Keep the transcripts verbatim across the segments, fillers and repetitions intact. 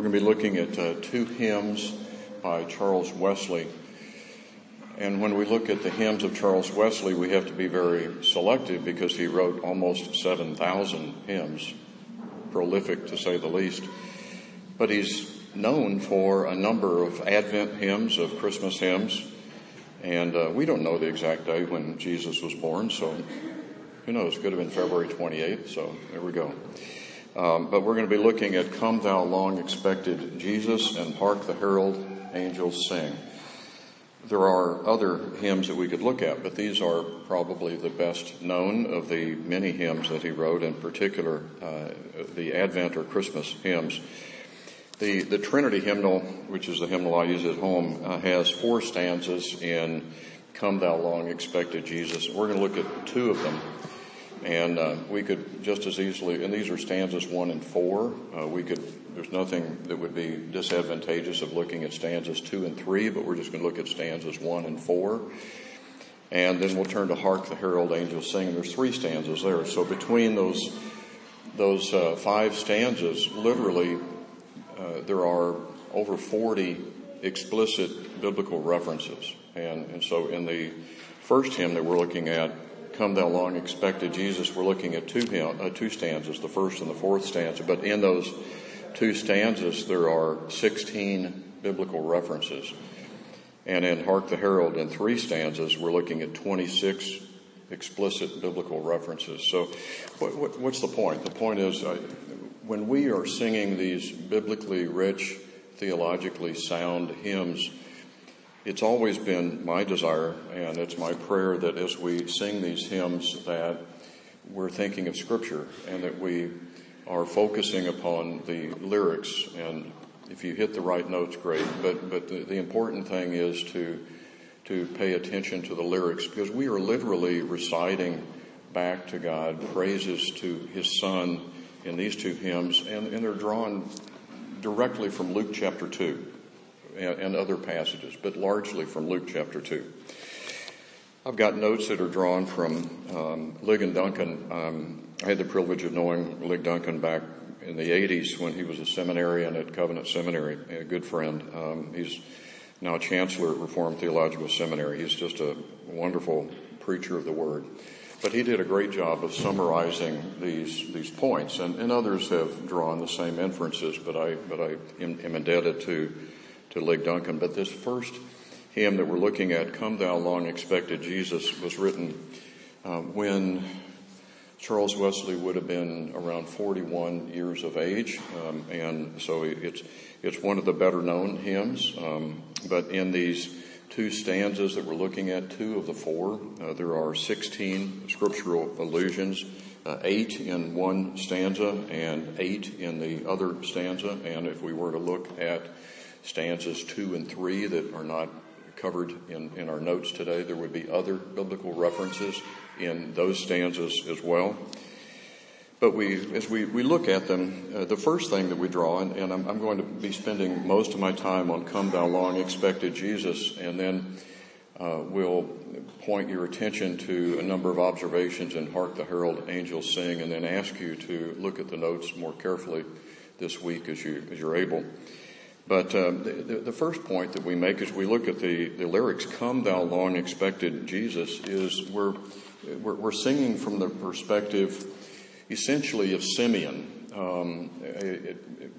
We're going to be looking at uh, two hymns by Charles Wesley. And when we look at the hymns of Charles Wesley, we have to be very selective because he wrote almost seven thousand hymns, prolific to say the least. But he's known for a number of Advent hymns, of Christmas hymns. And uh, we don't know the exact day when Jesus was born, so who knows? It could have been February twenty-eighth, so there we go. Um, but we're going to be looking at Come Thou Long Expected Jesus and Hark the Herald Angels Sing. There are other hymns that we could look at, but these are probably the best known of the many hymns that he wrote, in particular uh, the Advent or Christmas hymns. The, the Trinity hymnal, which is the hymnal I use at home, uh, has four stanzas in Come Thou Long Expected Jesus. We're going to look at two of them. And uh, we could just as easily, and these are stanzas one and four, uh, we could, there's nothing that would be disadvantageous of looking at stanzas two and three, but we're just going to look at stanzas one and four. And then we'll turn to Hark the Herald Angels Sing. There's three stanzas there. So between those, those uh, five stanzas, literally, uh, there are over forty explicit biblical references. And, and so in the first hymn that we're looking at, Come Thou Long Expected Jesus, we're looking at two, uh, two stanzas, the first and the fourth stanza. But in those two stanzas, there are sixteen biblical references. And in Hark the Herald, in three stanzas, we're looking at twenty-six explicit biblical references. So what, what, what's the point? The point is, uh, when we are singing these biblically rich, theologically sound hymns, it's always been my desire, and it's my prayer, that as we sing these hymns, that we're thinking of Scripture and that we are focusing upon the lyrics. And if you hit the right notes, great. But but the, the important thing is to to pay attention to the lyrics, because we are literally reciting back to God praises to His Son in these two hymns, and, and they're drawn directly from Luke chapter two. And other passages, but largely from Luke chapter two. I've got notes that are drawn from um, Ligon Duncan. Um, I had the privilege of knowing Lig Duncan back in the eighties when he was a seminarian at Covenant Seminary, a good friend. Um, he's now chancellor at Reformed Theological Seminary. He's just a wonderful preacher of the Word. But he did a great job of summarizing these these points, and, and others have drawn the same inferences, but I but I am, am indebted to to Lig Duncan. But this first hymn that we're looking at, Come Thou Long Expected Jesus, was written uh, when Charles Wesley would have been around forty-one years of age, um, and so it's it's one of the better known hymns. Um, but in these two stanzas that we're looking at, two of the four, uh, there are sixteen scriptural allusions, uh, eight in one stanza and eight in the other stanza. And if we were to look at stanzas two and three that are not covered in, in our notes today, there would be other biblical references in those stanzas as well. But we, as we, we look at them, uh, the first thing that we draw, and, and I'm, I'm going to be spending most of my time on Come Thou Long Expected Jesus, and then uh, we'll point your attention to a number of observations in Hark the Herald Angels Sing, and then ask you to look at the notes more carefully this week as you as you're able. But um, the, the first point that we make as we look at the, the lyrics, Come Thou Long Expected Jesus, is we're, we're, we're singing from the perspective essentially of Simeon, um, a,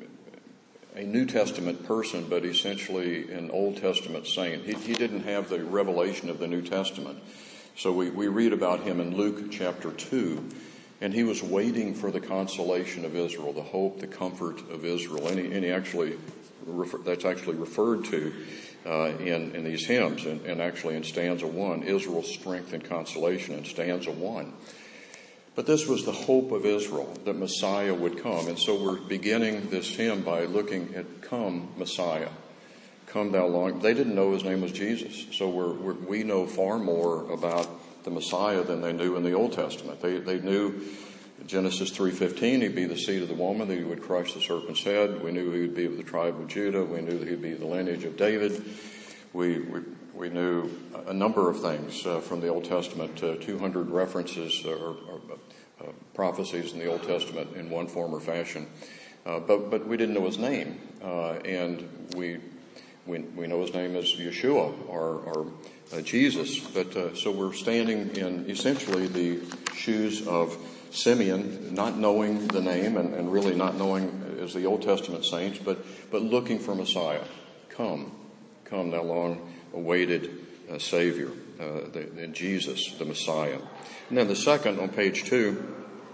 a New Testament person, but essentially an Old Testament saint. He, he didn't have the revelation of the New Testament. So we, we read about him in Luke chapter two, and he was waiting for the consolation of Israel, the hope, the comfort of Israel. And he, and he actually... that's actually referred to uh, in, in these hymns, and, and actually in stanza one, Israel's strength and consolation in stanza one. But this was the hope of Israel, that Messiah would come. And so we're beginning this hymn by looking at Come, Messiah. Come Thou Long. They didn't know his name was Jesus. So we're, we're, we know far more about the Messiah than they knew in the Old Testament. They, they knew Genesis three fifteen, he'd be the seed of the woman, that he would crush the serpent's head. We knew he would be of the tribe of Judah. We knew that he'd be the lineage of David. We we, we knew a number of things uh, from the Old Testament, uh, two hundred references or, or uh, prophecies in the Old Testament in one form or fashion Uh, but but we didn't know his name, uh, and we, we we know his name as Yeshua or, or uh, Jesus. But uh, so we're standing in essentially the shoes of Simeon, not knowing the name and, and really not knowing as the Old Testament saints, but but looking for Messiah. Come, come, thou long-awaited uh, Savior, uh, the, the Jesus, the Messiah. And then the second on page two.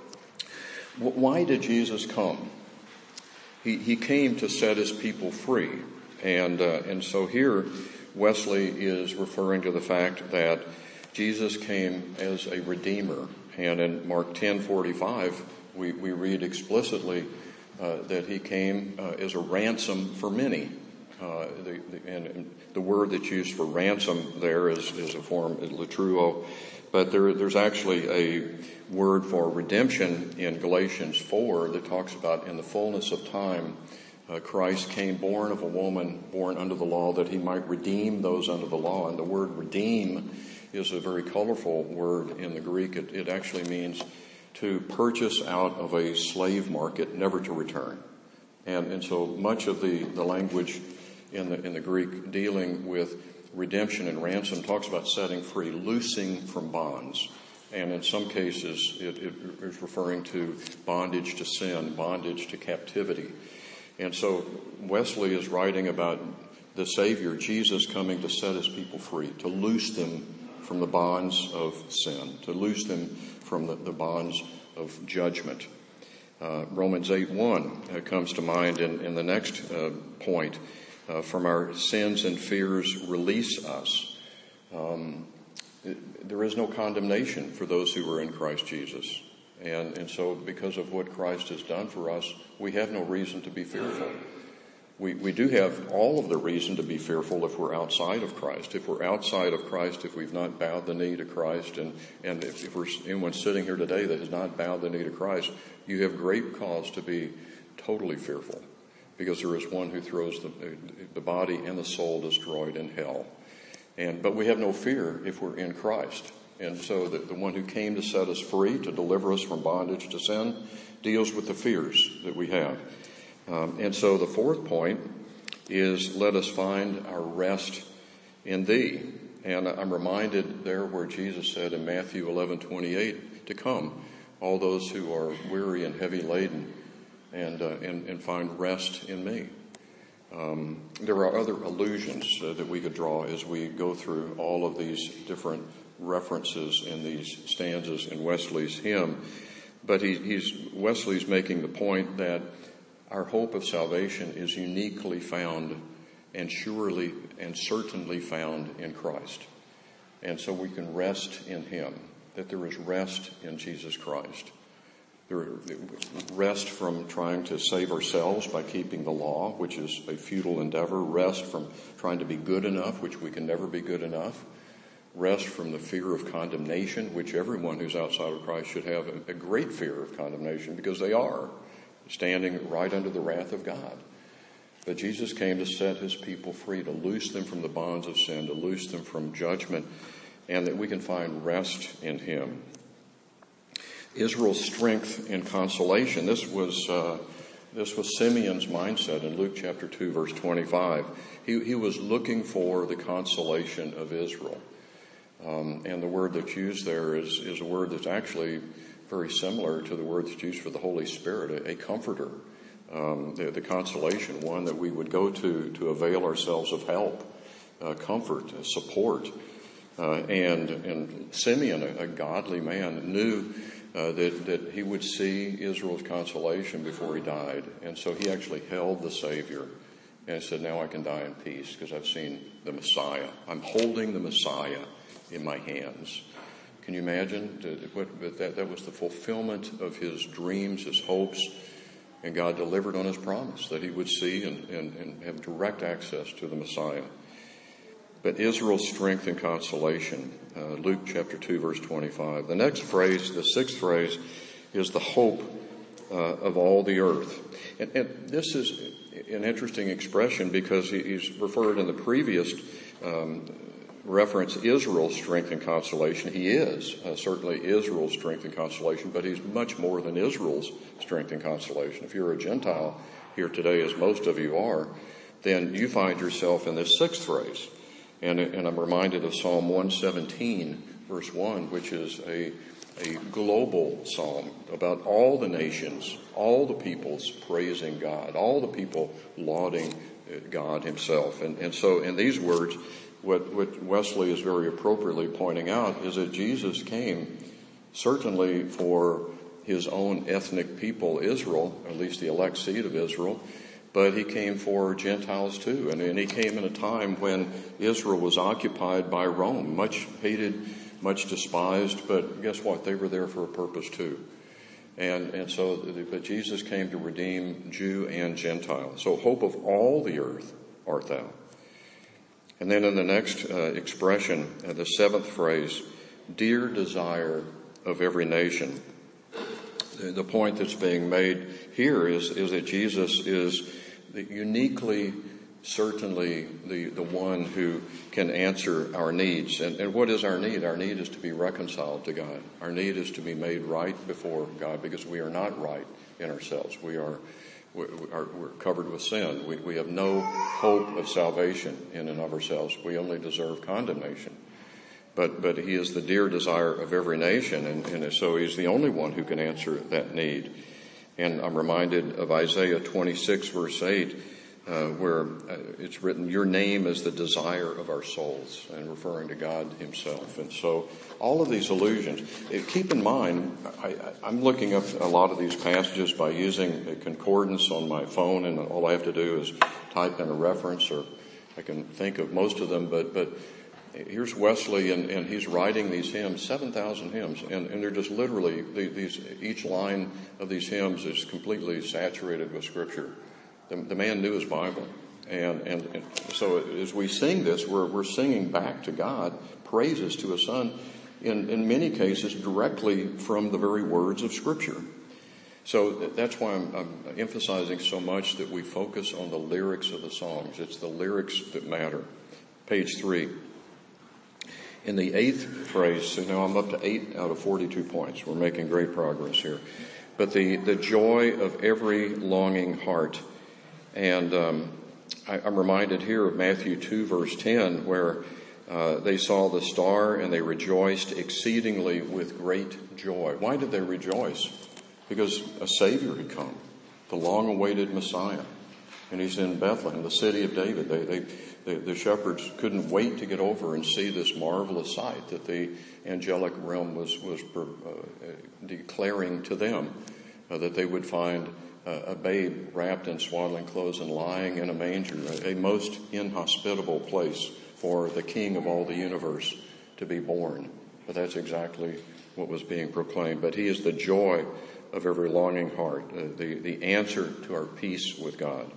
Why did Jesus come? He, he came to set his people free. And, uh, and so here Wesley is referring to the fact that Jesus came as a redeemer. And in Mark ten forty-five, we, we read explicitly uh, that he came uh, as a ransom for many. Uh, the, the, and, and the word that's used for ransom there is, is a form, latruo. But there, there's actually a word for redemption in Galatians four that talks about in the fullness of time, uh, Christ came born of a woman, born under the law, that he might redeem those under the law. And the word redeem is a very colorful word in the Greek. It, it actually means to purchase out of a slave market, never to return. And, and so much of the, the language in the, in the Greek dealing with redemption and ransom talks about setting free, loosing from bonds. And in some cases, it, it is referring to bondage to sin, bondage to captivity. And so Wesley is writing about the Savior, Jesus, coming to set his people free, to loose them from the bonds of sin, to loose them from the, the bonds of judgment. Uh, Romans eight one uh, comes to mind in, in the next uh, point. Uh, from our sins and fears, release us. Um, there is no condemnation for those who are in Christ Jesus. And, and so because of what Christ has done for us, we have no reason to be fearful. We, we do have all of the reason to be fearful if we're outside of Christ. If we're outside of Christ, if we've not bowed the knee to Christ, and, and if, if we're anyone sitting here today that has not bowed the knee to Christ, you have great cause to be totally fearful. Because there is one who throws the, the body and the soul destroyed in hell. And, but we have no fear if we're in Christ. And so the, the one who came to set us free, to deliver us from bondage to sin, deals with the fears that we have. Um, and so the fourth point is, let us find our rest in thee. And I'm reminded there where Jesus said in Matthew eleven twenty-eight to come, all those who are weary and heavy laden, And, uh, and and find rest in me. Um, there are other allusions uh, that we could draw as we go through all of these different references in these stanzas in Wesley's hymn. But he, he's Wesley's making the point that our hope of salvation is uniquely found and surely and certainly found in Christ. And so we can rest in him, that there is rest in Jesus Christ. Rest from trying to save ourselves by keeping the law, which is a futile endeavor. Rest from trying to be good enough, which we can never be good enough. Rest from the fear of condemnation, which everyone who's outside of Christ should have a great fear of condemnation, because they are standing right under the wrath of God. But Jesus came to set his people free, to loose them from the bonds of sin, to loose them from judgment, and that we can find rest in him. Israel's strength and consolation. This was uh, this was Simeon's mindset in Luke chapter two, verse twenty-five. He, he was looking for the consolation of Israel. Um, and the word that's used there is, is a word that's actually very similar to the word that's used for the Holy Spirit, a, a comforter. Um, the, the consolation, one that we would go to to avail ourselves of help, uh, comfort, uh, support. Uh, and, and Simeon, a, a godly man, knew Uh, that, that he would see Israel's consolation before he died. And so he actually held the Savior and said, now I can die in peace because I've seen the Messiah. I'm holding the Messiah in my hands. Can you imagine? That, that, that was the fulfillment of his dreams, his hopes, and God delivered on his promise that he would see and, and, and have direct access to the Messiah. But Israel's strength and consolation, uh, Luke chapter two, verse twenty-five. The next phrase, the sixth phrase, is the hope uh, of all the earth. And, and this is an interesting expression because he, he's referred in the previous um, reference Israel's strength and consolation. He is uh, certainly Israel's strength and consolation, but he's much more than Israel's strength and consolation. If you're a Gentile here today, as most of you are, then you find yourself in this sixth phrase. And, and I'm reminded of Psalm one seventeen, verse one, which is a, a global psalm about all the nations, all the peoples praising God, all the people lauding God himself. And, and so in these words, what, what Wesley is very appropriately pointing out is that Jesus came certainly for his own ethnic people, Israel, at least the elect seed of Israel, but he came for Gentiles too. And, and he came in a time when Israel was occupied by Rome, much hated, much despised, but guess what? They were there for a purpose too. And, and so, but Jesus came to redeem Jew and Gentile. So hope of all the earth art thou. And then in the next uh, expression, uh, the seventh phrase, dear desire of every nation. The, the point that's being made here is, is that Jesus is the uniquely, certainly the, the one who can answer our needs. And, and what is our need? Our need is to be reconciled to God. Our need is to be made right before God, because we are not right in ourselves. We are, we are we're covered with sin. We, we have no hope of salvation in and of ourselves. We only deserve condemnation. But, but he is the dear desire of every nation, and, and so he's the only one who can answer that need. And I'm reminded of Isaiah twenty-six, verse eight, uh, where uh, it's written, your name is the desire of our souls, and referring to God himself. And so all of these allusions, keep in mind, I, I'm looking up a lot of these passages by using a concordance on my phone, and all I have to do is type in a reference, or I can think of most of them, but, but here's Wesley, and, and he's writing these hymns, seven thousand hymns, and, and they're just literally, these, each line of these hymns is completely saturated with Scripture. The, the man knew his Bible. And, and, and so as we sing this, we're, we're singing back to God praises to his Son, in, in many cases directly from the very words of Scripture. So that's why I'm, I'm emphasizing so much that we focus on the lyrics of the songs. It's the lyrics that matter. Page three. In the eighth phrase, so now I'm up to eight out of forty-two points. We're making great progress here. But the, the joy of every longing heart. And um, I, I'm reminded here of Matthew two, verse ten, where uh, they saw the star and they rejoiced exceedingly with great joy. Why did they rejoice? Because a Savior had come, the long-awaited Messiah. And he's in Bethlehem, the city of David. They, they, they, the shepherds couldn't wait to get over and see this marvelous sight that the angelic realm was, was uh, declaring to them, uh, that they would find uh, a babe wrapped in swaddling clothes and lying in a manger, a, a most inhospitable place for the King of all the universe to be born. But that's exactly what was being proclaimed. But he is the joy of every longing heart, uh, the, the answer to our peace with God.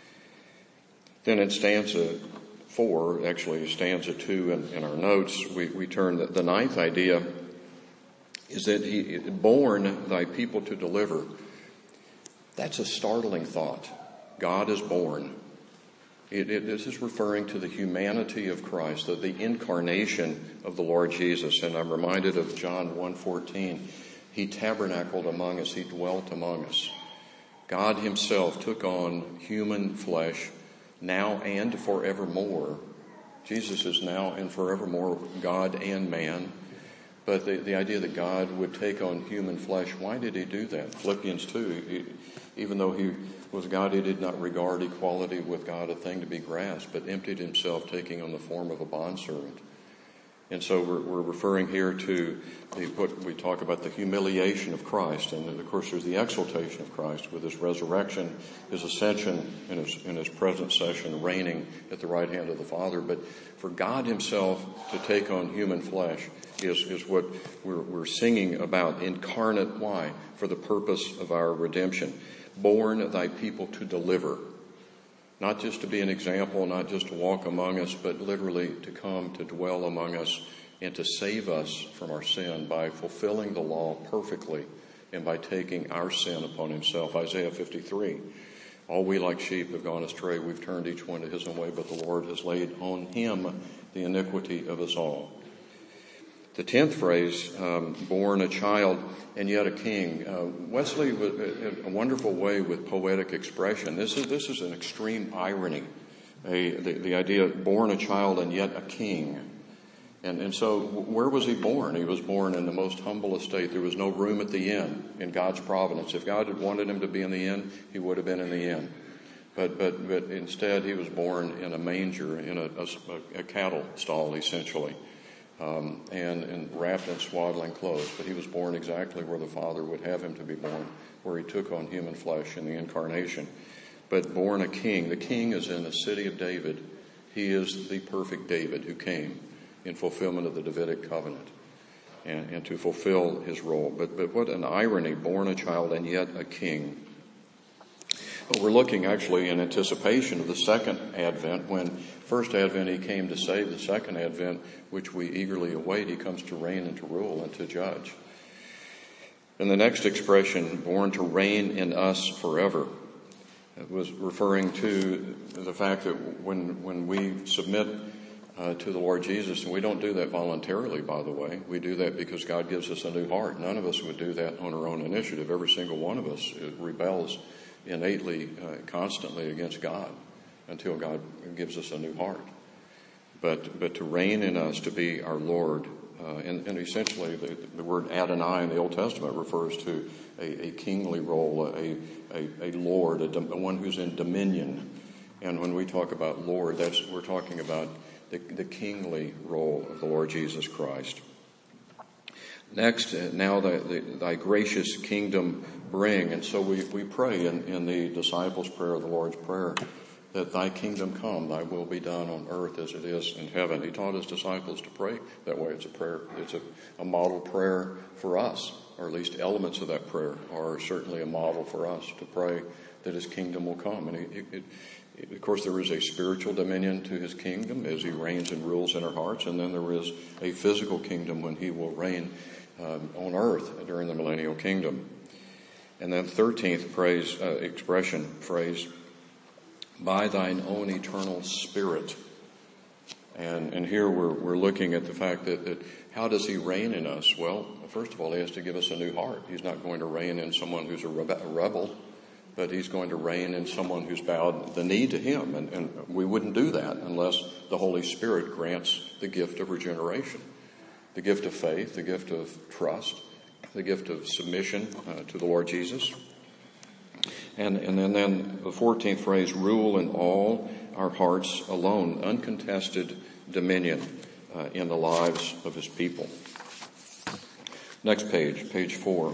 Then in stanza four, actually stanza two in, in our notes, we, we turn the, the ninth idea is that he born thy people to deliver. That's a startling thought. God is born. It, it, this is referring to the humanity of Christ, the, the incarnation of the Lord Jesus. And I'm reminded of John one fourteen. He tabernacled among us. He dwelt among us. God himself took on human flesh now and forevermore. Jesus is now and forevermore God and man. But the, the idea that God would take on human flesh, why did he do that? Philippians two, he, even though he was God, he did not regard equality with God a thing to be grasped, but emptied himself, taking on the form of a bondservant. And so we're, we're referring here to the, what we talk about, the humiliation of Christ. And of course there's the exaltation of Christ with his resurrection, his ascension, and his, in his present session reigning at the right hand of the Father. But for God himself to take on human flesh is, is what we're, we're singing about. Incarnate, why? For the purpose of our redemption. Born thy people to deliver. Not just to be an example, not just to walk among us, but literally to come to dwell among us and to save us from our sin by fulfilling the law perfectly and by taking our sin upon himself. Isaiah fifty-three All we like sheep have gone astray. We've turned each one to his own way, but the Lord has laid on him the iniquity of us all. The tenth phrase, um, born a child and yet a king. Uh, Wesley, in a wonderful way with poetic expression. This is this is an extreme irony. A, the, the idea, born a child and yet a king. And, and so where was he born? He was born in the most humble estate. There was no room at the inn in God's providence. If God had wanted him to be in the inn, he would have been in the inn. But but but instead he was born in a manger, in a, a, a cattle stall, essentially, um, and, and wrapped in swaddling clothes. But he was born exactly where the Father would have him to be born, where he took on human flesh in the incarnation. But born a king. The king is in the city of David. He is the perfect David who came in fulfillment of the Davidic covenant and, and to fulfill his role. But, but what an irony, born a child and yet a king. But we're looking actually in anticipation of the second advent. When first advent he came to save, the second advent, which we eagerly await, he comes to reign and to rule and to judge. And the next expression, born to reign in us forever, it was referring to the fact that when when we submit uh, to the Lord Jesus, and we don't do that voluntarily, by the way, we do that because God gives us a new heart. None of us would do that on our own initiative. Every single one of us rebels innately, uh, constantly against God until God gives us a new heart. But but to reign in us, to be our Lord, uh, and, and essentially the, the word Adonai in the Old Testament refers to a, a kingly role, a a, a lord, a, a one who's in dominion. And when we talk about Lord, that's we're talking about the, the kingly role of the Lord Jesus Christ. Next, uh, now the, the, thy gracious kingdom bring. And so we, we pray in, in the disciples' prayer, the Lord's Prayer, that thy kingdom come, thy will be done on earth as it is in heaven. He taught his disciples to pray that way. It's a prayer. It's a, a model prayer for us, or at least elements of that prayer are certainly a model for us to pray that his kingdom will come. And it, it, it, of course, there is a spiritual dominion to his kingdom as he reigns and rules in our hearts, and then there is a physical kingdom when he will reign um, on earth during the millennial kingdom. And then thirteenth praise uh, expression, phrase, by thine own eternal Spirit. And and here we're we're looking at the fact that, that how does he reign in us? Well, first of all, he has to give us a new heart. He's not going to reign in someone who's a rebel, but he's going to reign in someone who's bowed the knee to him. And, and we wouldn't do that unless the Holy Spirit grants the gift of regeneration, the gift of faith, the gift of trust, the gift of submission uh, to the Lord Jesus. And, and then, then the fourteenth phrase, rule in all our hearts alone, uncontested dominion uh, in the lives of his people. Next page, page four.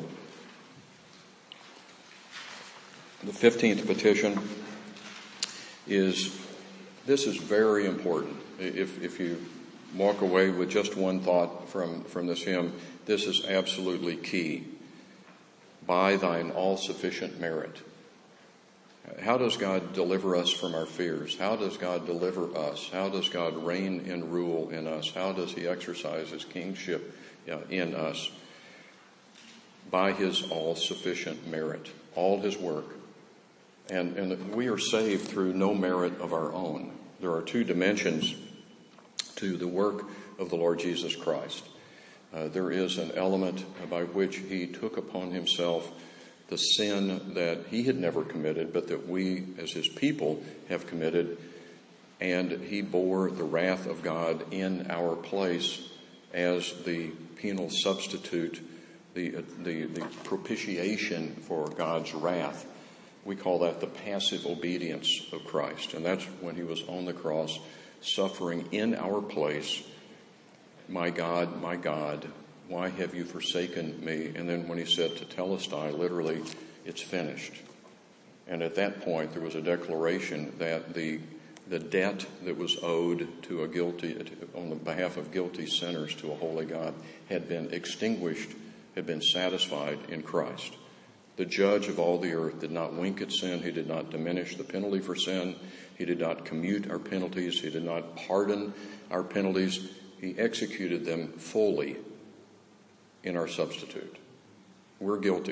The fifteenth petition is, this is very important. If, if you walk away with just one thought from, from this hymn, this is absolutely key. By thine all-sufficient merit. How does God deliver us from our fears? How does God deliver us? How does God reign and rule in us? How does he exercise his kingship in us? By his all-sufficient merit, all his work. And, and we are saved through no merit of our own. There are two dimensions to the work of the Lord Jesus Christ. Uh, there is an element by which he took upon himself the sin that he had never committed, but that we as his people have committed, and he bore the wrath of God in our place as the penal substitute, the, the, the propitiation for God's wrath. We call that the passive obedience of Christ, and that's when he was on the cross suffering in our place. My God, my God, why have you forsaken me? And then when he said tetelestai, literally, it's finished. And at that point, there was a declaration that the the debt that was owed to a guilty, on the behalf of guilty sinners to a holy God, had been extinguished, had been satisfied in Christ. The judge of all the earth did not wink at sin. He did not diminish the penalty for sin. He did not commute our penalties. He did not pardon our penalties. He executed them fully in our substitute. We're guilty.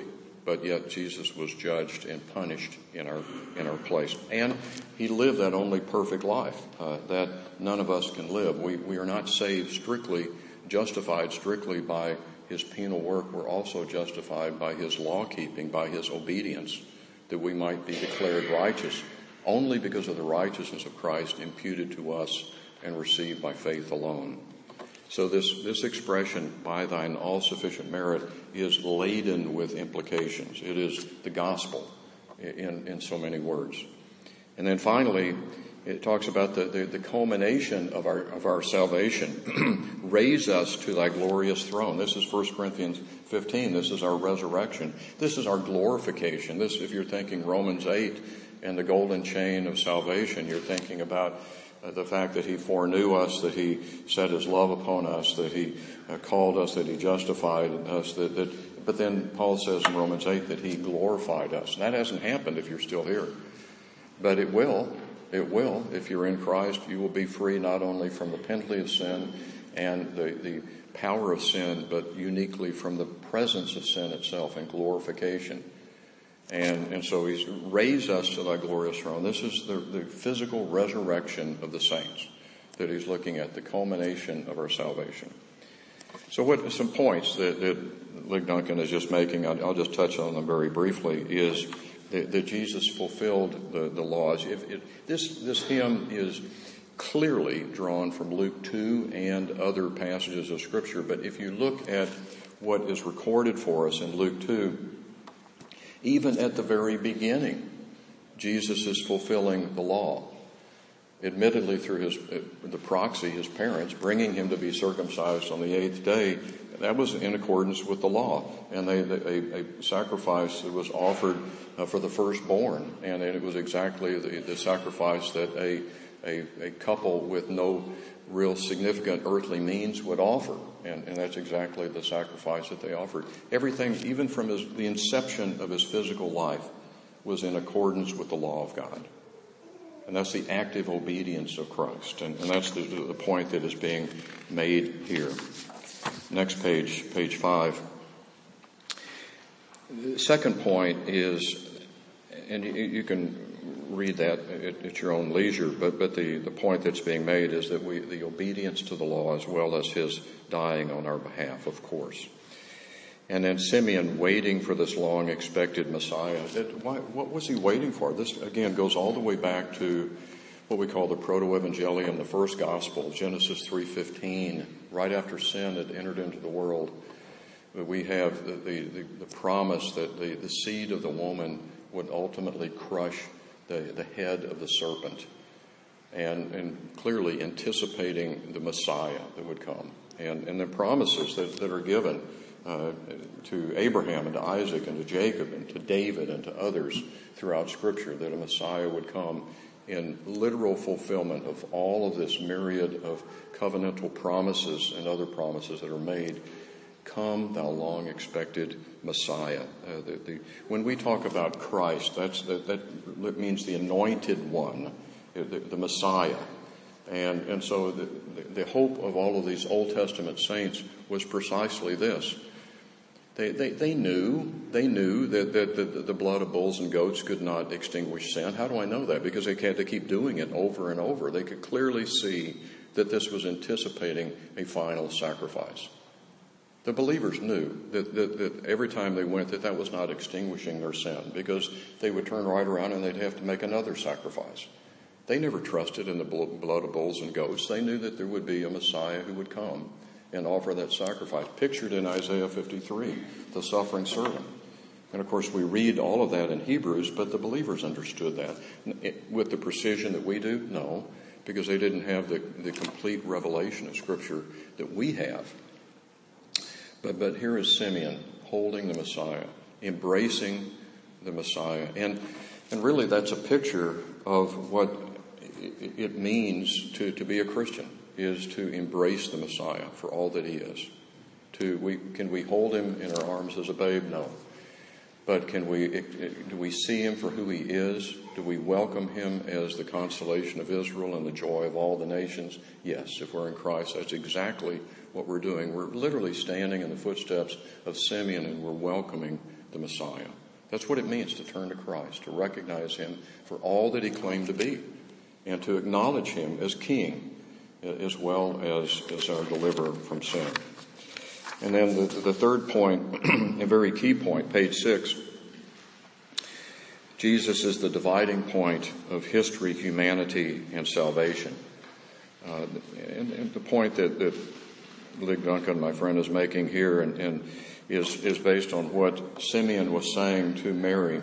but yet Jesus was judged and punished in our in our place. And he lived that only perfect life uh, that none of us can live. We, we are not saved strictly, justified strictly by his penal work. We're also justified by his law-keeping, by his obedience, that we might be declared righteous only because of the righteousness of Christ imputed to us and received by faith alone. So this, this expression, by thine all-sufficient merit, is laden with implications. It is the gospel in, in so many words. And then finally, it talks about the, the, the culmination of our of our salvation. Raise us to thy glorious throne. This is First Corinthians fifteen. This is our resurrection. This is our glorification. This, if you're thinking Romans eight and the golden chain of salvation, you're thinking about uh, the fact that he foreknew us, that he set his love upon us, that he uh, called us, that he justified us. That, that, but then Paul says in Romans eight that he glorified us. And that hasn't happened if you're still here. But it will. It will. If you're in Christ, you will be free not only from the penalty of sin and the, the power of sin, but uniquely from the presence of sin itself and glorification. And, and so he's raised us to thy glorious throne. This is the, the physical resurrection of the saints that he's looking at, the culmination of our salvation. So what some points that, that Lig Duncan is just making, I'll, I'll just touch on them very briefly, is that, that Jesus fulfilled the, the laws. If it, this, this hymn is clearly drawn from Luke two and other passages of Scripture, but if you look at what is recorded for us in Luke two, even at the very beginning, Jesus is fulfilling the law. Admittedly, through his the proxy, his parents, bringing him to be circumcised on the eighth day, that was in accordance with the law. And they, they, a, a sacrifice that was offered uh, for the firstborn, and it was exactly the, the sacrifice that a, a, a couple with no real significant earthly means would offer. And, and that's exactly the sacrifice that they offered. Everything, even from his, the inception of his physical life, was in accordance with the law of God. And that's the active obedience of Christ. And, and that's the, the point that is being made here. Next page, page five. The second point is, and you, you can read that at, at your own leisure, but, but the, the point that's being made is that we, the obedience to the law as well as his dying on our behalf, of course. And then Simeon waiting for this long expected Messiah. It, why, what was he waiting for? This again goes all the way back to what we call the proto-evangelium, the first gospel, Genesis three fifteen. Right after sin had entered into the world, we have the, the, the, the promise that the, the seed of the woman would ultimately crush the, the head of the serpent, and, and clearly anticipating the Messiah that would come. And, and the promises that, that are given uh, to Abraham and to Isaac and to Jacob and to David and to others throughout Scripture, that a Messiah would come in literal fulfillment of all of this myriad of covenantal promises and other promises that are made. Come, thou long-expected Messiah. Uh, the, the, when we talk about Christ, that's, that, that means the anointed one, the, the Messiah. And, and so the, the hope of all of these Old Testament saints was precisely this. They, they, they knew, they knew that, that, that the blood of bulls and goats could not extinguish sin. How do I know that? Because they had to keep doing it over and over. They could clearly see that this was anticipating a final sacrifice. The believers knew that, that, that every time they went, that that was not extinguishing their sin, because they would turn right around and they'd have to make another sacrifice. They never trusted in the blood of bulls and goats. They knew that there would be a Messiah who would come and offer that sacrifice, pictured in Isaiah fifty-three, the suffering servant. And of course, we read all of that in Hebrews, but the believers understood that. With the precision that we do? No, because they didn't have the, the complete revelation of Scripture that we have. But, but here is Simeon holding the Messiah, embracing the Messiah. And, and really that's a picture of what it means to, to be a Christian, is to embrace the Messiah for all that he is. To we can we hold him in our arms as a babe? No. But can we do we see him for who he is? Do we welcome him as the consolation of Israel and the joy of all the nations? Yes, if we're in Christ, that's exactly what we're doing. We're literally standing in the footsteps of Simeon, and we're welcoming the Messiah. That's what it means to turn to Christ, to recognize him for all that he claimed to be, and to acknowledge him as king, as well as, as our deliverer from sin. And then the, the third point, a very key point, page six, Jesus is the dividing point of history, humanity, and salvation. Uh, and, and the point that, that Lig Duncan, my friend, is making here and, and is, is based on what Simeon was saying to Mary.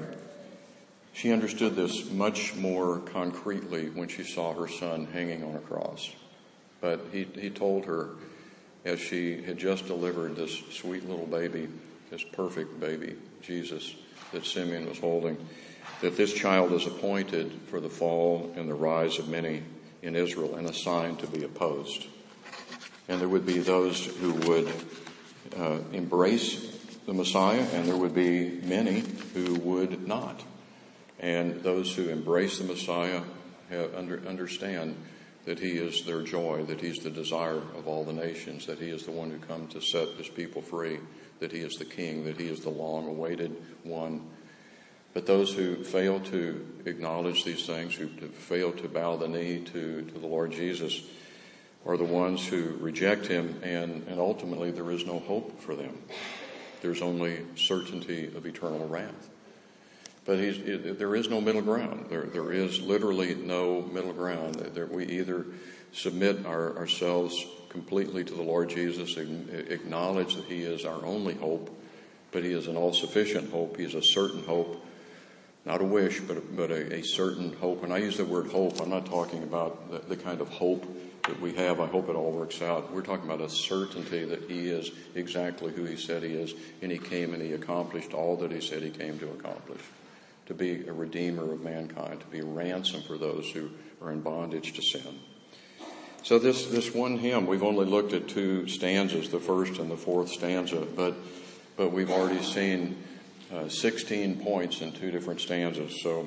She understood this much more concretely when she saw her son hanging on a cross. But he, he told her, as she had just delivered this sweet little baby, this perfect baby, Jesus, that Simeon was holding, that this child is appointed for the fall and the rise of many in Israel and assigned to be opposed. And there would be those who would uh, embrace the Messiah, and there would be many who would not. And those who embrace the Messiah have under, understand that he is their joy, that he's the desire of all the nations, that he is the one who comes to set his people free, that he is the king, that he is the long-awaited one. But those who fail to acknowledge these things, who fail to bow the knee to, to the Lord Jesus, are the ones who reject him, and, and ultimately there is no hope for them. There's only certainty of eternal wrath. But he's, it, there is no middle ground. There, there is literally no middle ground. There, we either submit our, ourselves completely to the Lord Jesus, acknowledge that he is our only hope, but he is an all-sufficient hope. He is a certain hope, not a wish, but a, but a, a certain hope. And I use the word hope. I'm not talking about the, the kind of hope that we have. I hope it all works out. We're talking about a certainty that he is exactly who he said he is, and he came and he accomplished all that he said he came to accomplish. To be a redeemer of mankind, to be a ransom for those who are in bondage to sin. So this, this one hymn, we've only looked at two stanzas, the first and the fourth stanza, but but we've already seen uh, sixteen points in two different stanzas. So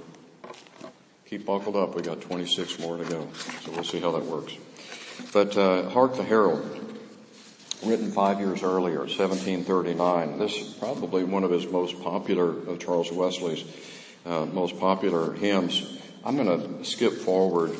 keep buckled up. We got twenty-six more to go. So we'll see how that works. But uh, Hark the Herald, written five years earlier, seventeen thirty-nine. This is probably one of his most popular, of Charles Wesley's uh, most popular hymns. I'm going to skip forward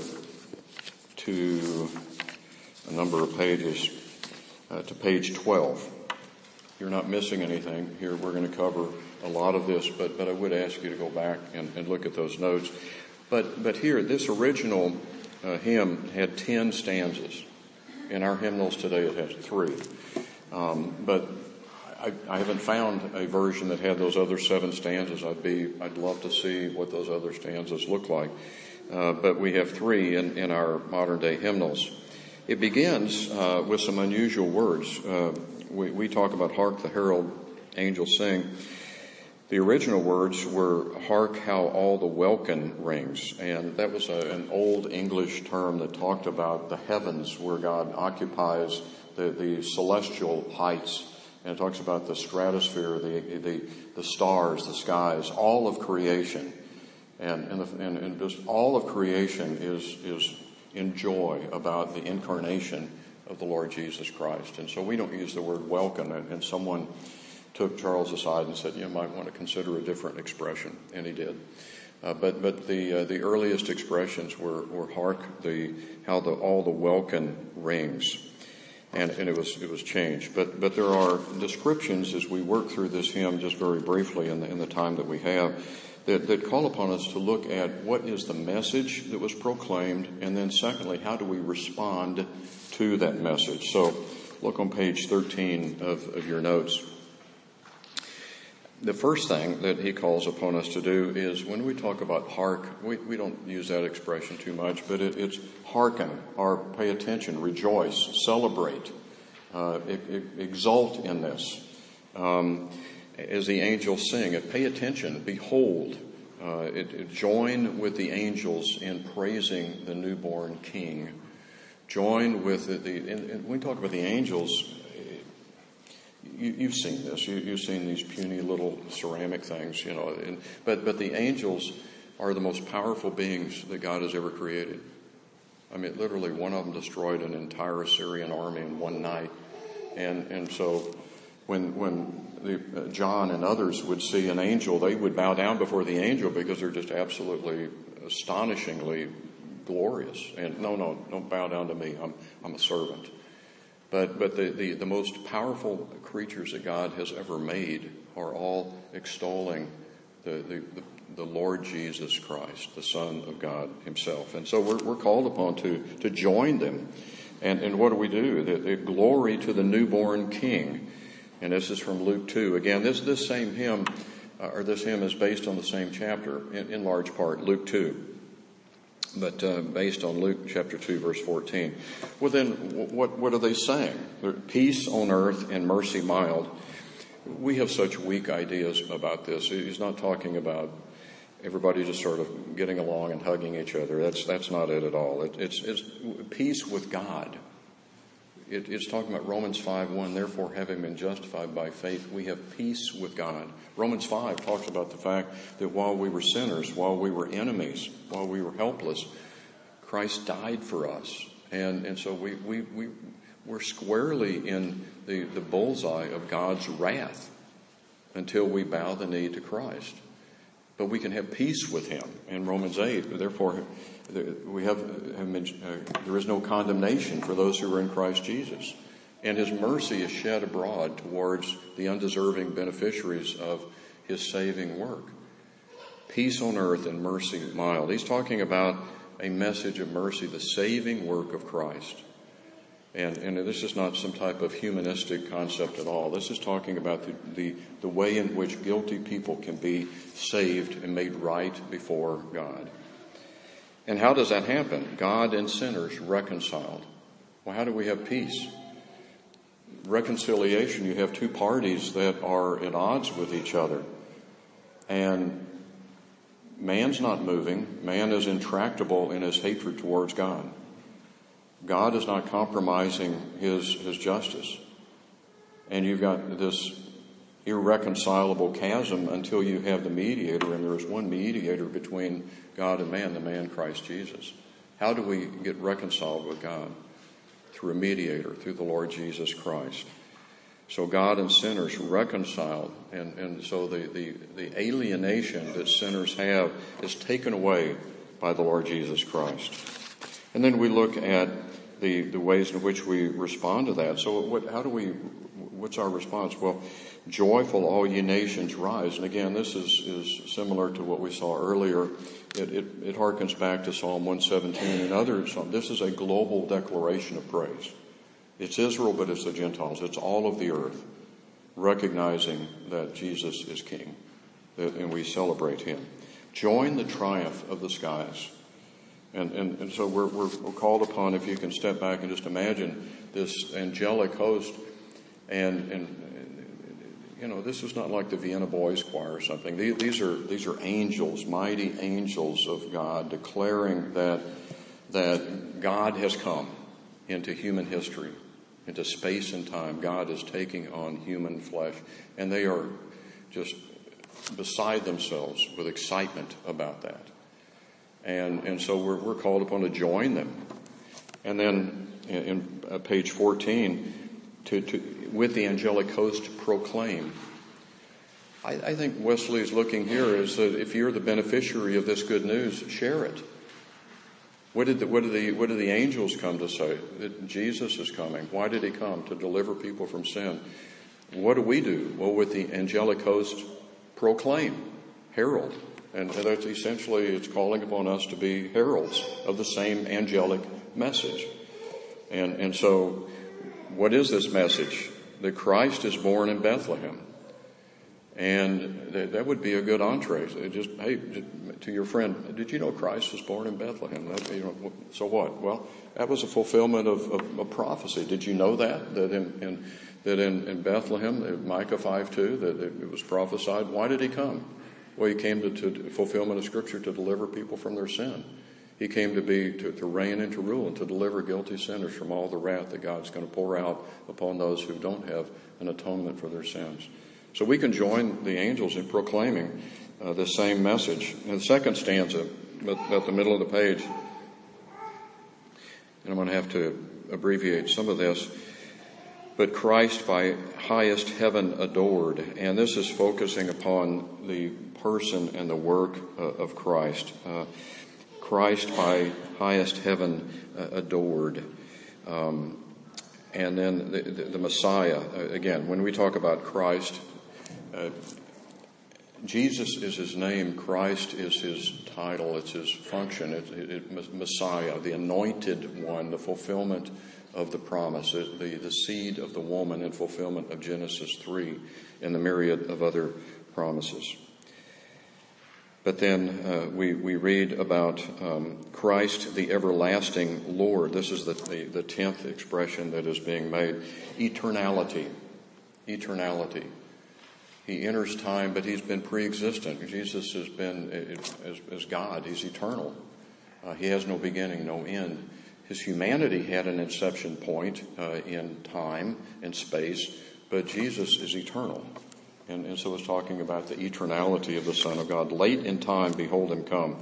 to a number of pages, uh, to page twelve. You're not missing anything here. We're going to cover a lot of this, but, but I would ask you to go back and, and look at those notes. But, but here, this original uh, hymn had ten stanzas. In our hymnals today, it has three. Um, but I, I haven't found a version that had those other seven stanzas. I'd be, I'd love to see what those other stanzas look like. Uh, but we have three in, in our modern day hymnals. It begins uh, with some unusual words. Uh, we, we talk about hark the herald angels sing. The original words were hark how all the welkin rings. And that was a, an old English term that talked about the heavens where God occupies the, the celestial heights. And it talks about the stratosphere, the, the, the stars, the skies, all of creation. And, and, the, and, and just all of creation is, is in joy about the incarnation of the Lord Jesus Christ. And so we don't use the word welcome. And, and someone took Charles aside and said, you might want to consider a different expression. And he did. Uh, but but the uh, the earliest expressions were, were hark, the how the all the welkin rings. And, and it was it was changed. But but there are descriptions as we work through this hymn just very briefly in the, in the time that we have that, that call upon us to look at what is the message that was proclaimed, and then secondly, how do we respond to that message. So look on page thirteen of, of your notes. The first thing that he calls upon us to do is when we talk about hark, we, we don't use that expression too much, but it, it's hearken or pay attention, rejoice, celebrate, uh, exult in this. Um, as the angels sing it, pay attention, behold, uh, it, it, join with the angels in praising the newborn King. Join with the, the and, and when we talk about the angels, You, you've seen this. You, you've seen these puny little ceramic things, you know. And, but but the angels are the most powerful beings that God has ever created. I mean, literally, one of them destroyed an entire Assyrian army in one night, and and so When when the, uh, John and others would see an angel, they would bow down before the angel because they're just absolutely, astonishingly glorious. And no, no, don't bow down to me. I'm I'm a servant. But but the, the, the most powerful creatures that God has ever made are all extolling the, the, the, the Lord Jesus Christ, the Son of God himself. And so we're, we're called upon to, to join them. And, and what do we do? The, the glory to the newborn King. And this is from Luke two. Again, this, this same hymn, uh, or this hymn is based on the same chapter, in, in large part, Luke two. But uh, based on Luke chapter two, verse fourteen. Well, then, what what are they saying? Peace on earth and mercy mild. We have such weak ideas about this. He's not talking about everybody just sort of getting along and hugging each other. That's that's not it at all. It, it's, it's peace with God. It, it's talking about Romans five one. Therefore, having been justified by faith, we have peace with God. Romans five talks about the fact that while we were sinners, while we were enemies, while we were helpless, Christ died for us. And and so we, we, we, we're squarely in the, the bullseye of God's wrath until we bow the knee to Christ. But we can have peace with him in Romans eight. Therefore, we have, have been, uh, there is no condemnation for those who are in Christ Jesus. And his mercy is shed abroad towards the undeserving beneficiaries of his saving work. Peace on earth and mercy mild. He's talking about a message of mercy, the saving work of Christ. And, and this is not some type of humanistic concept at all. This is talking about the, the, the way in which guilty people can be saved and made right before God. And how does that happen? God and sinners reconciled. Well, how do we have peace? Reconciliation, you have two parties that are at odds with each other. And man's not moving. Man is intractable in his hatred towards God. God is not compromising his, his justice. And you've got this irreconcilable chasm until you have the mediator, and there is one mediator between God and man, the man Christ Jesus. How do we get reconciled with God? Through a mediator, through the Lord Jesus Christ. So God and sinners reconciled, and, and so the, the, the alienation that sinners have is taken away by the Lord Jesus Christ. And then we look at the, the ways in which we respond to that. So what, how do we, what's our response? Well, joyful all ye nations rise. And again, this is, is similar to what we saw earlier. It, it, it harkens back to Psalm one seventeen and others. This is a global declaration of praise. It's Israel, but it's the Gentiles. It's all of the earth recognizing that Jesus is King, and we celebrate him. Join the triumph of the skies. And, and, and so we're, we're, we're called upon, if you can step back and just imagine this angelic host. And, and you know, this is not like the Vienna Boys Choir or something. These, these are these are angels, mighty angels of God, declaring that that God has come into human history, into space and time. God is taking on human flesh, and they are just beside themselves with excitement about that. And and so we're we're called upon to join them. And then in, in uh, page fourteen, to, to with the angelic host proclaim. I, I think Wesley is looking here is that if you're the beneficiary of this good news, share it. What did the what did the what did the angels come to say? That Jesus is coming. Why did he come? To deliver people from sin. What do we do? Well, with the angelic host, proclaim, herald. And that's essentially, it's calling upon us to be heralds of the same angelic message. And and so, what is this message? That Christ is born in Bethlehem. And that, that would be a good entree. So just, hey, to your friend, did you know Christ was born in Bethlehem? That, you know, so what? Well, that was a fulfillment of, of, of prophecy. Did you know that? That in, in that in, in Bethlehem, Micah five two, that it was prophesied. Why did he come? Well, he came to, to fulfillment of Scripture to deliver people from their sin. He came to be to, to reign and to rule and to deliver guilty sinners from all the wrath that God's going to pour out upon those who don't have an atonement for their sins. So we can join the angels in proclaiming uh, the same message. In the second stanza, at, at the middle of the page, and I'm going to have to abbreviate some of this, but Christ by highest heaven adored. And this is focusing upon the person and the work uh, of Christ. Uh, Christ by highest heaven uh, adored. Um, and then the, the, the Messiah. Uh, again, when we talk about Christ, uh, Jesus is his name. Christ is his title. It's his function. It, it, it, Messiah, the anointed one, the fulfillment of the promise, the, the seed of the woman in fulfillment of Genesis three and the myriad of other promises. But then uh, we, we read about um, Christ, the everlasting Lord. This is the, the, the tenth expression that is being made. Eternality. Eternality. He enters time, but he's been pre-existent. Jesus has been, as, as God, he's eternal. Uh, he has no beginning, no end. His humanity had an inception point uh, in time and space, but Jesus is eternal. And, and so it's talking about the eternality of the Son of God. Late in time, behold him come.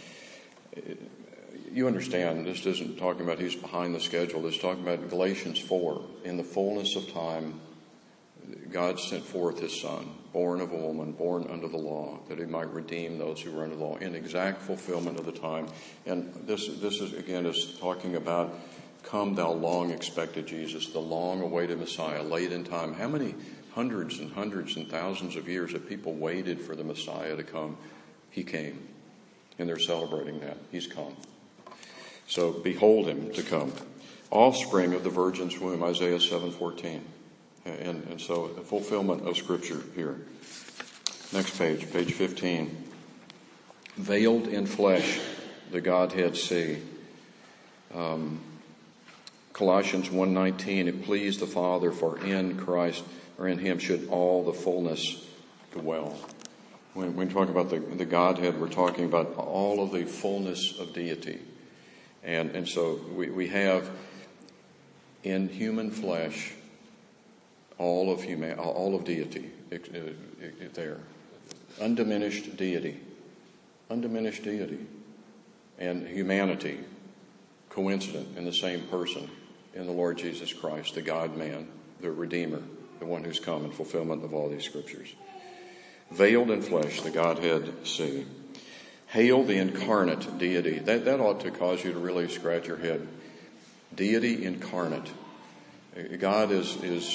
You understand, this isn't talking about he's behind the schedule. It's talking about Galatians four. In the fullness of time, God sent forth his Son, born of a woman, born under the law, that he might redeem those who were under the law, in exact fulfillment of the time. And this, this is, again, is talking about, come thou long expected Jesus, the long awaited Messiah, late in time. How many hundreds and hundreds and thousands of years have people waited for the Messiah to come? He came. And they're celebrating that. He's come. So behold him to come. Offspring of the virgin's womb, Isaiah seven fourteen. And, and so a fulfillment of Scripture here. Next page, page fifteen. Veiled in flesh, the Godhead see. Um, Colossians one nineteen, it pleased the Father, for in Christ, or in him, should all the fullness dwell. When, when we talk about the, the Godhead, we're talking about all of the fullness of deity. And, and so we, we have in human flesh all of human, all of deity there. Undiminished deity. Undiminished deity. And humanity coincident in the same person, in the Lord Jesus Christ, the God-man, the Redeemer, the one who's come in fulfillment of all these Scriptures. Veiled in flesh, the Godhead see. Hail the incarnate deity. That, that ought to cause you to really scratch your head. Deity incarnate. God is, is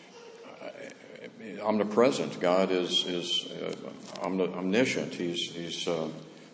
omnipresent. God is, is uh, omniscient. He's, he's, uh,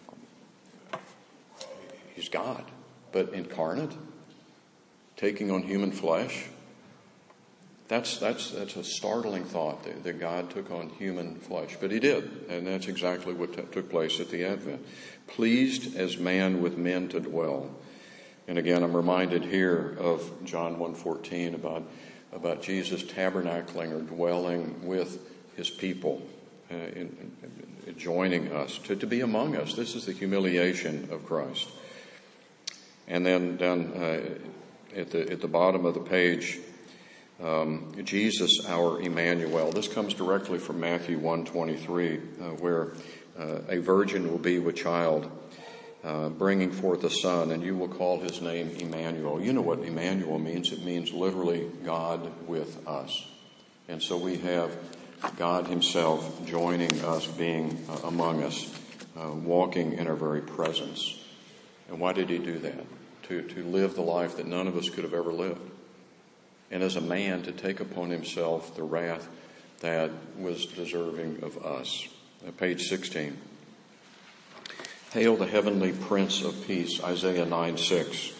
he's God. But incarnate, taking on human flesh, that's that's that's a startling thought that, that God took on human flesh. But he did, and that's exactly what t- took place at the Advent. Pleased as man with men to dwell. And again, I'm reminded here of John one fourteen about, about Jesus tabernacling or dwelling with his people, uh, in, in, joining us, to, to be among us. This is the humiliation of Christ. And then down uh, at the at the bottom of the page, um, Jesus, our Emmanuel. This comes directly from Matthew one twenty-three, uh, where uh, a virgin will be with child, uh, bringing forth a son, and you will call his name Emmanuel. You know what Emmanuel means? It means literally God with us. And so we have God himself joining us, being uh, among us, uh, walking in our very presence. And why did he do that? To, to live the life that none of us could have ever lived. And as a man, to take upon himself the wrath that was deserving of us. Uh, page sixteen. Hail the heavenly Prince of Peace, Isaiah nine six.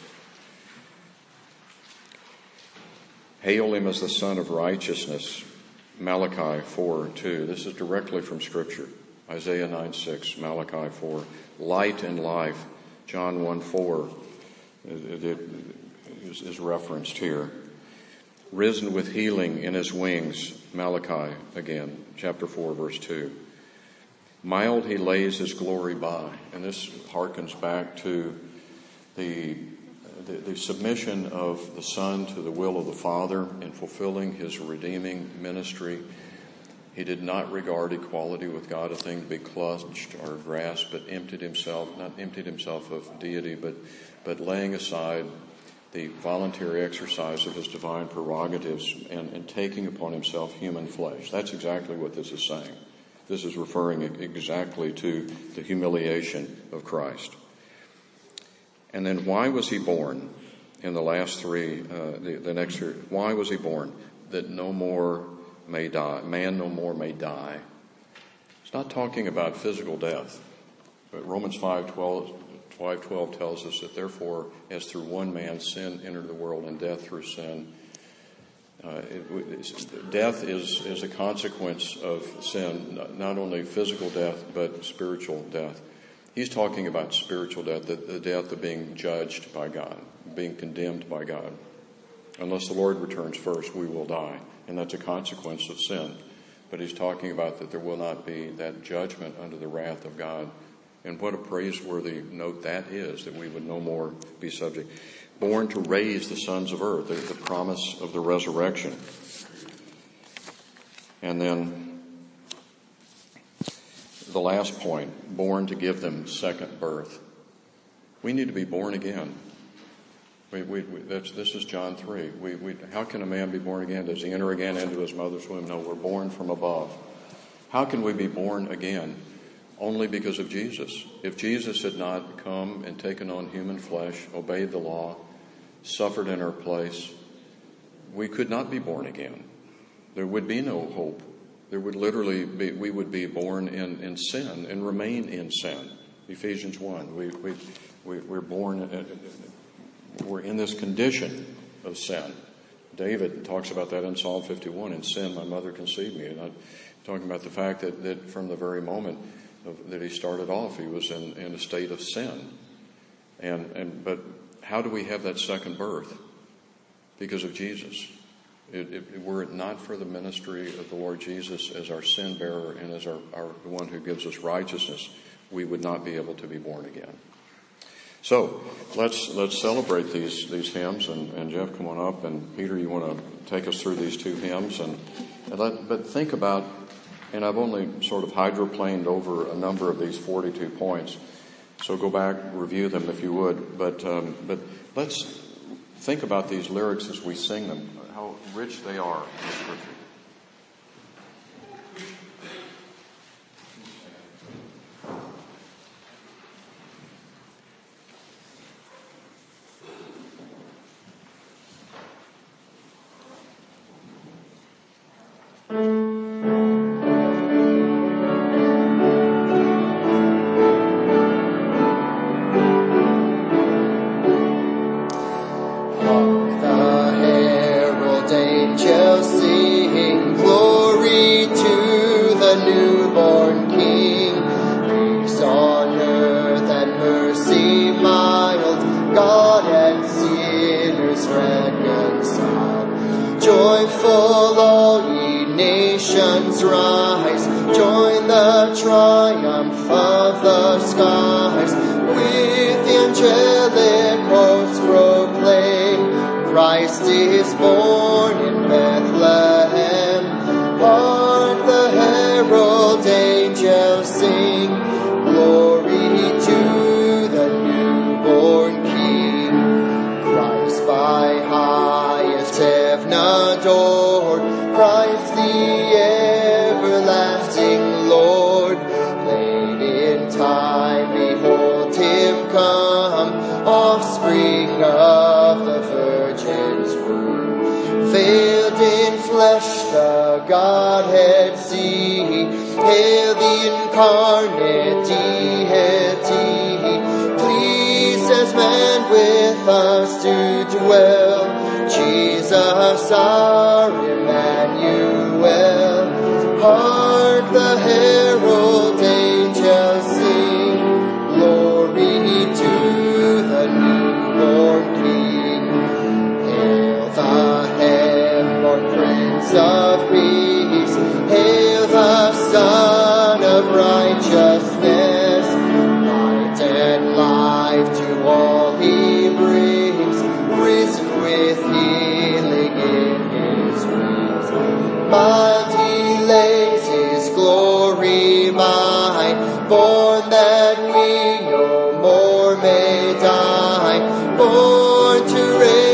Hail him as the Son of Righteousness, Malachi four two. This is directly from Scripture. Isaiah nine six, Malachi four. Light and life, John one four. It, it is, is referenced here. Risen with healing in his wings, Malachi again, chapter four, verse two. Mild he lays his glory by. And this harkens back to the, the, the submission of the Son to the will of the Father in fulfilling his redeeming ministry. He did not regard equality with God a thing to be clutched or grasped, but emptied himself, not emptied himself of deity, but, but laying aside the voluntary exercise of his divine prerogatives and, and taking upon himself human flesh. That's exactly what this is saying. This is referring exactly to the humiliation of Christ. And then why was he born? In the last three, uh, the, the next three, why was he born? That no more may die, man no more may die. It's not talking about physical death. But Romans five twelve tells us that therefore, as through one man sin entered the world and death through sin, uh, it, death is, is a consequence of sin, not only physical death, but spiritual death. He's talking about spiritual death, the, the death of being judged by God, being condemned by God. Unless the Lord returns first, we will die. And that's a consequence of sin. But he's talking about that there will not be that judgment under the wrath of God. And what a praiseworthy note that is, that we would no more be subject. Born to raise the sons of earth, the, the promise of the resurrection. And then the last point, born to give them second birth. We need to be born again. We, we, we, that's, this is John three. We, we, how can a man be born again? Does he enter again into his mother's womb? No, we're born from above. How can we be born again? Only because of Jesus. If Jesus had not come and taken on human flesh, obeyed the law, suffered in our place, we could not be born again. There would be no hope. There would literally be, we would be born in, in sin and remain in sin. Ephesians one, we, we, we, we're born, we're in this condition of sin. David talks about that in Psalm fifty-one. In sin, my mother conceived me. And I'm talking about the fact that, that from the very moment of, that he started off, he was in, in a state of sin. And, and but how do we have that second birth? Because of Jesus. It, it, were it not for the ministry of the Lord Jesus as our sin bearer and as our, our the one who gives us righteousness, we would not be able to be born again. So let's let's celebrate these these hymns, and, and Jeff, come on up, and Peter, you want to take us through these two hymns, and, and let, but think about, and I've only sort of hydroplaned over a number of these forty-two points, so go back, review them if you would, but um, but let's think about these lyrics as we sing them. How rich they are in Scripture. Born to reign.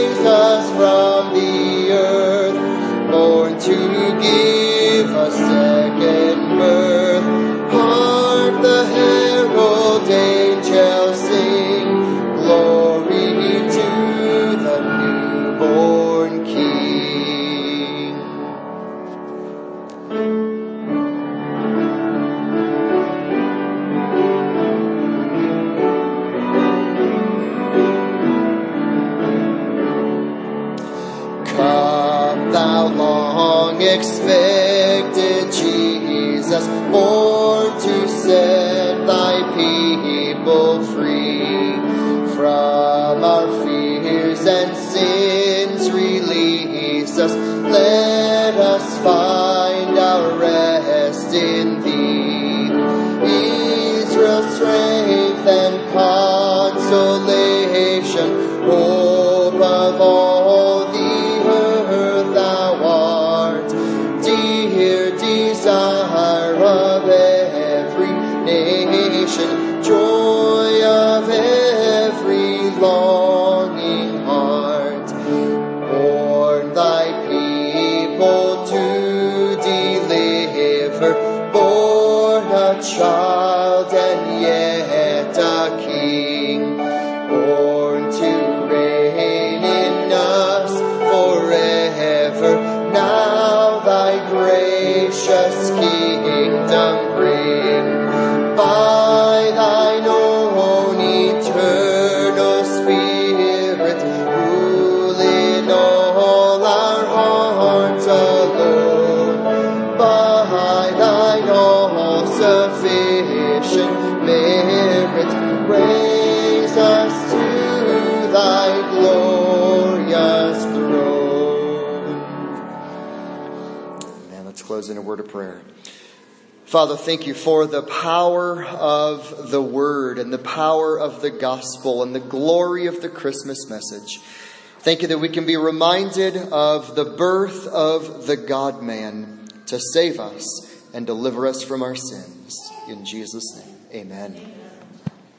long expected Jesus, born to set thy people free. From our fears and sins release us. Let us find our rest in thee. Israel's strength and consolation, hope of all the earth thou art, dear desire of every nation, joy of every longing heart. Born thy people to deliver, born a child and yet a king, born to reign in us forever. Now thy gracious kingdom bring, by thine own eternal Spirit, rule in all our hearts alone. By thine all-sufficient merit, raise us to thy glorious throne. And let's close in a word of prayer. Father, thank you for the power of the Word and the power of the gospel and the glory of the Christmas message. Thank you that we can be reminded of the birth of the God-man to save us and deliver us from our sins. In Jesus' name, amen.